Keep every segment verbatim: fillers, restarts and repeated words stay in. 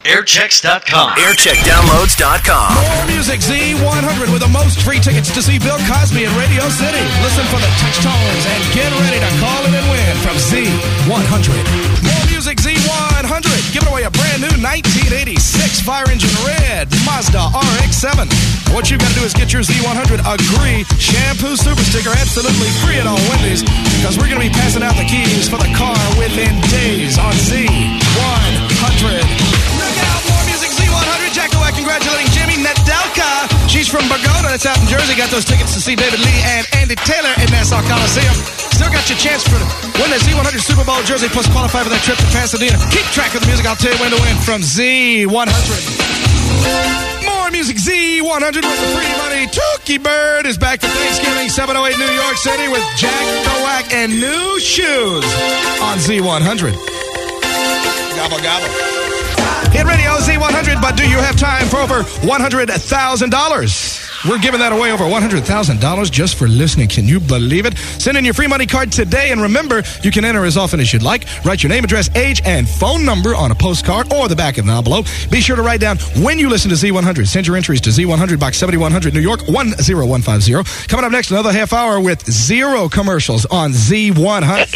airchecks dot com. aircheck downloads dot com. More music, Z one hundred, with the most free tickets to see Bill Cosby in Radio City. Listen for the touch tones and get ready to call it and win from Z one hundred. More music, Z one hundred, giving away a brand new nineteen eighty-six Fire Engine Red Mazda R X seven. What you've got to do is get your Z one hundred Agree shampoo super sticker absolutely free at all Wendy's, because we're going to be passing out the keys for the car within days on Z one hundred. Look out, more music, Z one hundred. Jack Black congratulating Jimmy Nedelka. She's from Bogota, that's out in Jersey. Got those tickets to see David Lee and Andy Taylor at Nassau Coliseum. Still got your chance for win the Z one hundred Super Bowl jersey, plus qualify for that trip to Pasadena. Keep track of the music. I'll tell you when to win from Z one hundred. More music, Z one hundred with the free money. Tookie Bird is back for Thanksgiving, seven oh eight New York City, with Jack Nowak and new shoes on Z one hundred. Gobble, gobble. Hit radio, Z one hundred, but do you have time for over one hundred thousand dollars? We're giving that away, over one hundred thousand dollars just for listening. Can you believe it? Send in your free money card today, and remember, you can enter as often as you'd like. Write your name, address, age, and phone number on a postcard or the back of an envelope. Be sure to write down when you listen to Z one hundred. Send your entries to Z one hundred, Box seventy-one hundred, New York, one zero one five zero. Coming up next, another half hour with zero commercials on Z one hundred.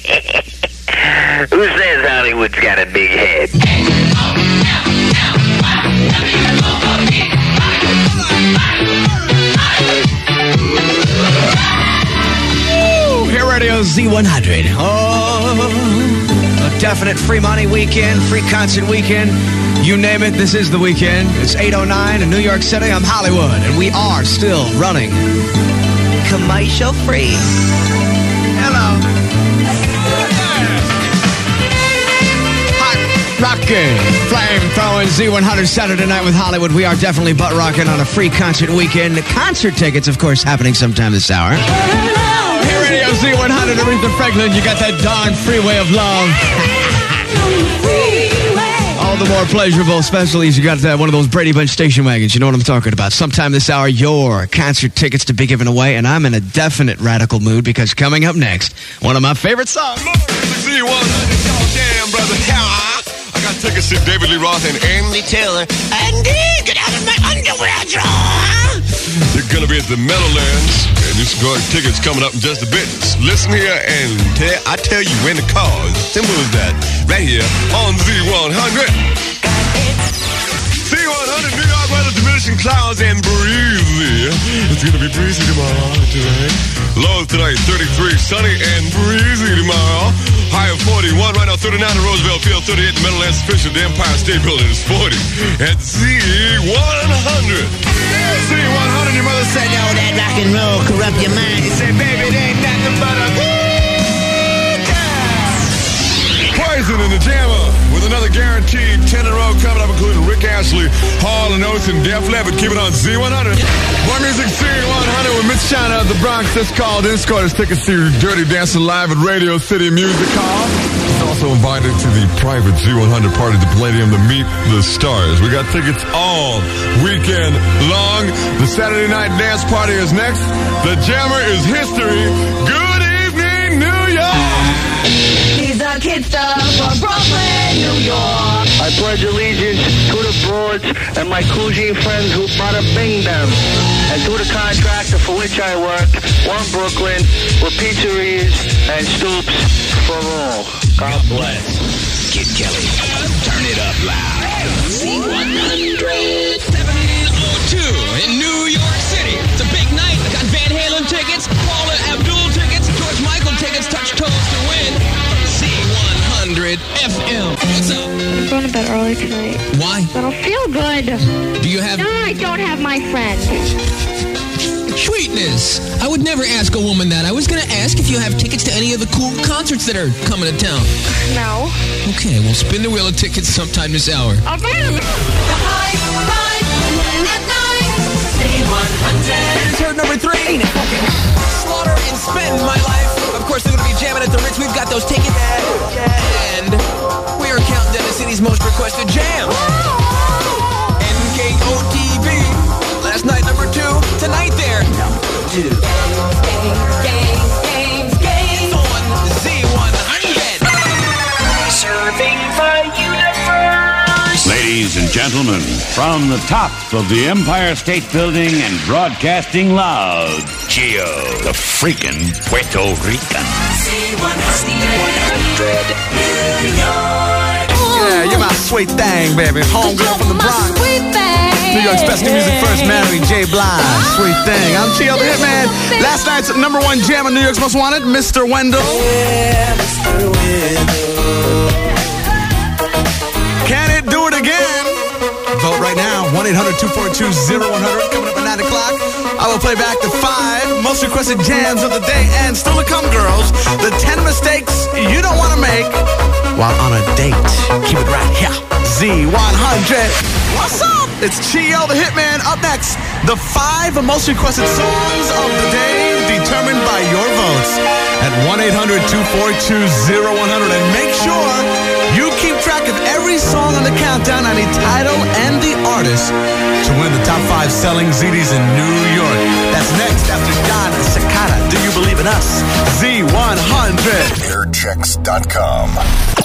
Who says Hollywood's got a big head? Here Radio Z one hundred. Oh, a definite free money weekend, free concert weekend. You name it, this is the weekend. It's eight oh nine in New York City. I'm Hollywood, and we are still running commercial free. Hello. Rockin', flame throwing Z one hundred Saturday night with Hollywood. We are definitely butt rocking on a free concert weekend. Concert tickets, of course, happening sometime this hour. Here Radio Z one hundred, Aretha Franklin. You got that darn freeway of love. All the more pleasurable, especially as you got that one of those Brady Bunch station wagons. You know what I'm talking about. Sometime this hour, your concert tickets to be given away, and I'm in a definite radical mood because coming up next, one of my favorite songs. Z one hundred, damn brother. I got tickets to David Lee Roth and Andy Taylor. Andy, get out of my underwear drawer. They're going to be at the Meadowlands, and this ticket's coming up in just a bit. Listen here, and te- I tell you when to call. Simple as that. Right here on Z one hundred. Z one hundred, New York weather, diminishing clouds and breezy. It's going to be breezy tomorrow, tonight. Lows tonight, thirty-three, sunny and breezy tomorrow. High of forty-one, right now thirty-nine at Roosevelt Field, thirty-eight in Meadowlands, official. The Empire State Building is forty at Z one hundred. Z one hundred, your mother said, yo, that rock and roll corrupt your mind. You say, baby, it ain't nothing but a good time. Poison in the Jammer with another guaranteed ten in a row coming up, including Rick Astley, Hall and Oates, and Def Leppard. Keep it on Z one hundred. More music, Z one hundred with Mitch China of the Bronx. That's called Inscore's tickets to Dirty Dancing live at Radio City Music Hall. He's also invited to the private Z one hundred party at the Palladium to meet the stars. We got tickets all weekend long. The Saturday night dance party is next. The Jammer is history. Good evening, New York. He's a kid star from Brooklyn, New York. I pledge allegiance to the broads and my Cougine friends who bada bing them. And to the contractor for which I work, one Brooklyn, with pizzerias and stoops for all. God bless. Kid Kelly, turn it up loud. Z one hundred. seven oh two in New York City. It's a big night. I got Van Halen tickets, Paula Abdul tickets, George Michael tickets, touch toes to win. Z one hundred F M. What's up? I'm going to bed early tonight. Why? I don't feel good. Do you have... No, I don't have my friend. Sweetness. I would never ask a woman that. I was going to ask if you have tickets to any of the cool concerts that are coming to town. No. Okay, we'll spin the wheel of tickets sometime this hour. I'll buy them. The high ride at night. Z one hundred. Turn number three. Ain't it fucking Slaughter and Spend My Life. Of course, they're going to be jamming at the Ritz. We've got those tickets. And we are counting down the city's most requested jam. N K O T V. Last night, number two. Tonight, there. Number two. Games, games, games, games. On Z one hundred. Serving the universe. Ladies Ladies and gentlemen, from the top of the Empire State Building and broadcasting loud, Gio, the freaking Puerto Rican. Z one hundred New York. Yeah, you're my sweet thing, baby. Homegirl from the Bronx. Sweet thing. New York's best new music first, Mary J. Blige. Sweet thing. I'm Gio the Hitman. Last night's number one jam on New York's Most Wanted, Mister Wendell. Yeah, Mister Wendell. Can it do it again? Vote right now. one eight hundred two four two oh one hundred. Coming up at nine o'clock. I will play back the five most requested jams of the day. And still to come, girls, the ten mistakes you don't want to make while on a date. Keep it right here. Z one hundred. What's up? It's Gio the Hitman. Up next, the five most requested songs of the day determined by your votes at one eight hundred two four two oh one hundred. And make sure you keep track of every song on the countdown. I need title and the artist to win the top five selling Z Ds in New York. That's next after Don Cicada. Do you believe in us? Z one hundred. air checks dot com.